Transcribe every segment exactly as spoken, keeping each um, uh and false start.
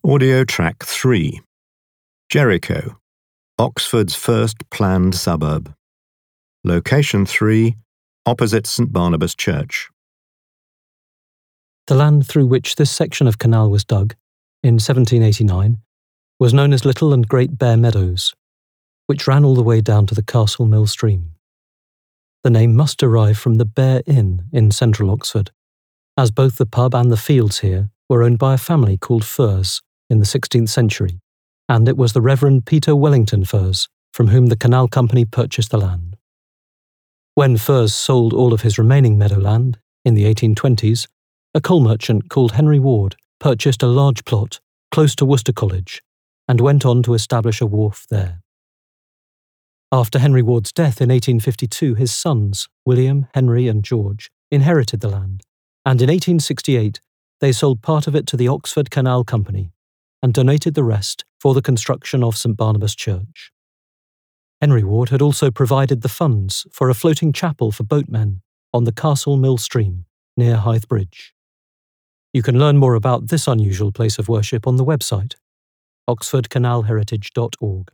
Audio track three. Jericho, Oxford's first planned suburb. Location three, opposite St Barnabas Church. The land through which this section of canal was dug, in seventeen eighty-nine, was known as Little and Great Bear Meadows, which ran all the way down to the Castle Mill Stream. The name must derive from the Bear Inn in central Oxford, as both the pub and the fields here were owned by a family called Furze in the sixteenth century, and it was the Reverend Peter Wellington Furze from whom the Canal Company purchased the land. When Furze sold all of his remaining meadowland, in the eighteen twenties, a coal merchant called Henry Ward purchased a large plot close to Worcester College and went on to establish a wharf there. After Henry Ward's death in eighteen fifty-two, his sons, William, Henry and George, inherited the land, and in eighteen sixty-eight they sold part of it to the Oxford Canal Company and donated the rest for the construction of St Barnabas Church. Henry Ward had also provided the funds for a floating chapel for boatmen on the Castle Mill Stream near Hythe Bridge. You can learn more about this unusual place of worship on the website, oxford canal heritage dot org.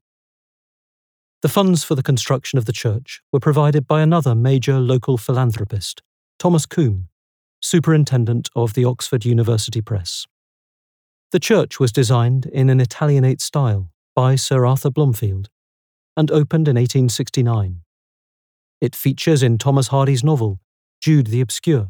The funds for the construction of the church were provided by another major local philanthropist, Thomas Combe, superintendent of the Oxford University Press. The church was designed in an Italianate style by Sir Arthur Blomfield and opened in eighteen sixty-nine. It features in Thomas Hardy's novel, Jude the Obscure.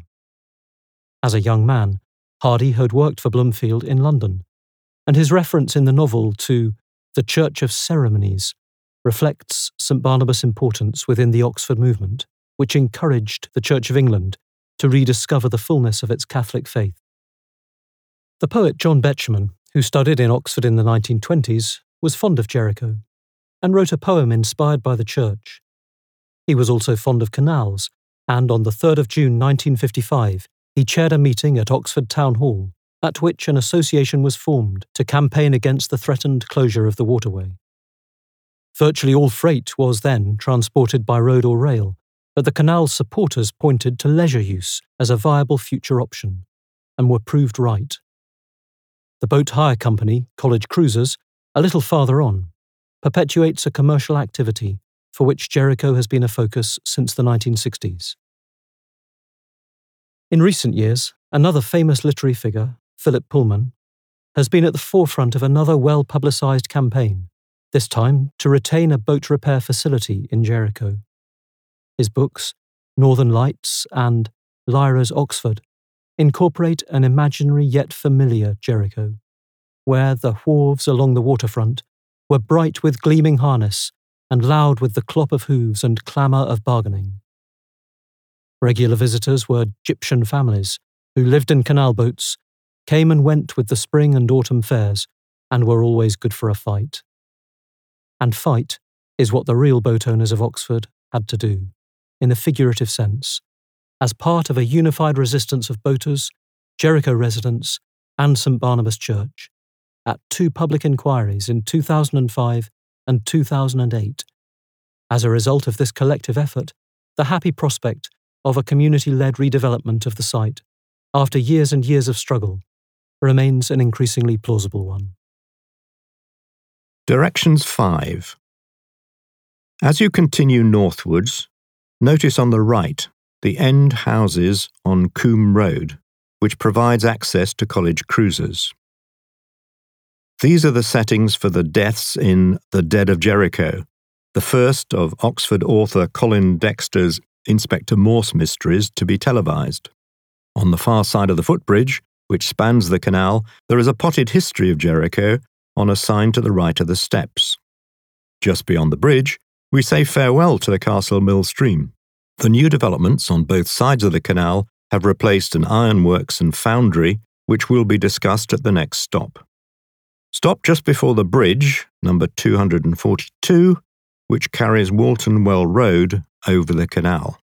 As a young man, Hardy had worked for Blomfield in London, and his reference in the novel to the Church of Ceremonies reflects St Barnabas' importance within the Oxford movement, which encouraged the Church of England to rediscover the fullness of its Catholic faith. The poet John Betjeman, who studied in Oxford in the nineteen twenties, was fond of Jericho and wrote a poem inspired by the church. He was also fond of canals, and on the third of June nineteen fifty-five, he chaired a meeting at Oxford Town Hall, at which an association was formed to campaign against the threatened closure of the waterway. Virtually all freight was then transported by road or rail, but the canal's supporters pointed to leisure use as a viable future option, and were proved right. The boat hire company, College Cruisers, a little farther on, perpetuates a commercial activity for which Jericho has been a focus since the nineteen sixties. In recent years, another famous literary figure, Philip Pullman, has been at the forefront of another well-publicised campaign, this time to retain a boat repair facility in Jericho. His books, Northern Lights and Lyra's Oxford, incorporate an imaginary yet familiar Jericho, where the wharves along the waterfront were bright with gleaming harness and loud with the clop of hooves and clamour of bargaining. Regular visitors were Egyptian families who lived in canal boats, came and went with the spring and autumn fairs, and were always good for a fight. And fight is what the real boat owners of Oxford had to do, in a figurative sense, as part of a unified resistance of boaters, Jericho residents, and St Barnabas Church, at two public inquiries in two thousand five and two thousand eight. As a result of this collective effort, the happy prospect of a community-led redevelopment of the site, after years and years of struggle, remains an increasingly plausible one. Directions five. As you continue northwards, notice on the right the end houses on Combe Road, which provides access to College Cruisers. These are the settings for the deaths in The Dead of Jericho, the first of Oxford author Colin Dexter's Inspector Morse mysteries to be televised. On the far side of the footbridge, which spans the canal, there is a potted history of Jericho on a sign to the right of the steps. Just beyond the bridge, we say farewell to the Castle Mill Stream. The new developments on both sides of the canal have replaced an ironworks and foundry, which will be discussed at the next stop. Stop just before the bridge, number two hundred forty-two, which carries Walton Well Road over the canal.